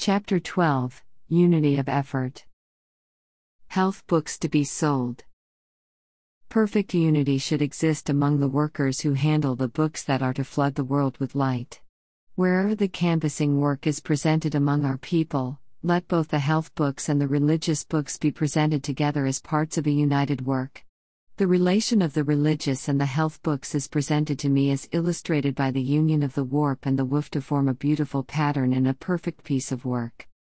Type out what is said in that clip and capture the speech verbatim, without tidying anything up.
Chapter twelve Unity of Effort. Health books to be sold. Perfect unity should exist among the workers who handle the books that are to flood the world with light. Wherever the canvassing work is presented among our people, let both the health books and the religious books be presented together as parts of a united work. The relation of the religious and the health books is presented to me as illustrated by the union of the warp and the woof to form a beautiful pattern and a perfect piece of work.